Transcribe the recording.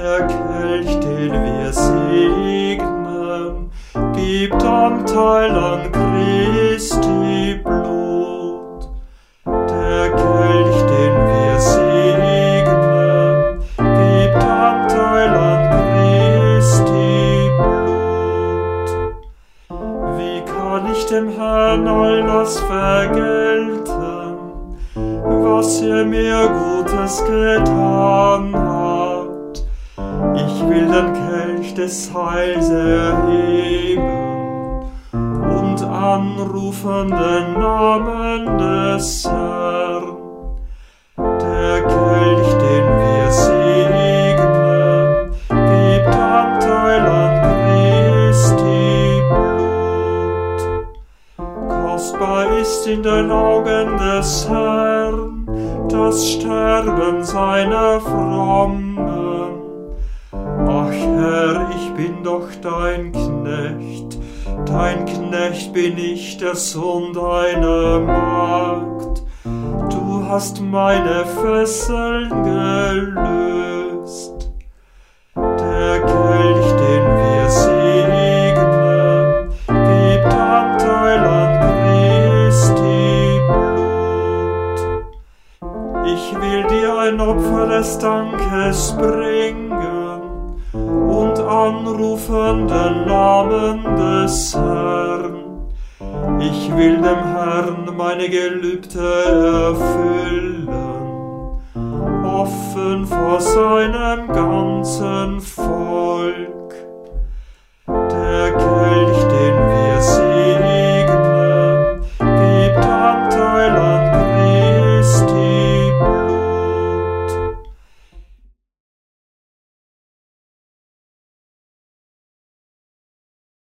Der Kelch, den wir segnen, gibt Anteil an Christi Blut. Der Kelch, den wir segnen, gibt Anteil an Christi Blut. Wie kann ich dem Herrn all das vergelten, was mir Gutes getan hat? Ich will den Kelch des Heils erheben und anrufen den Namen des Herrn. Der Kelch, den wir segnen, gibt Anteil an Christi Blut. Kostbar ist in den Augen des Herrn das Sterben seiner Frommen. Ach Herr, ich bin doch dein Knecht bin ich, der Sohn deiner Magd. Du hast meine Fesseln gelöst. Der Kelch, den wir segnen, gibt Anteil an Christi Blut. Ich will dir ein Opfer des Dankes bringen und anrufen den Namen des Herrn. Ich will dem Herrn meine Gelübde erfüllen, offen vor seinem ganzen Volk.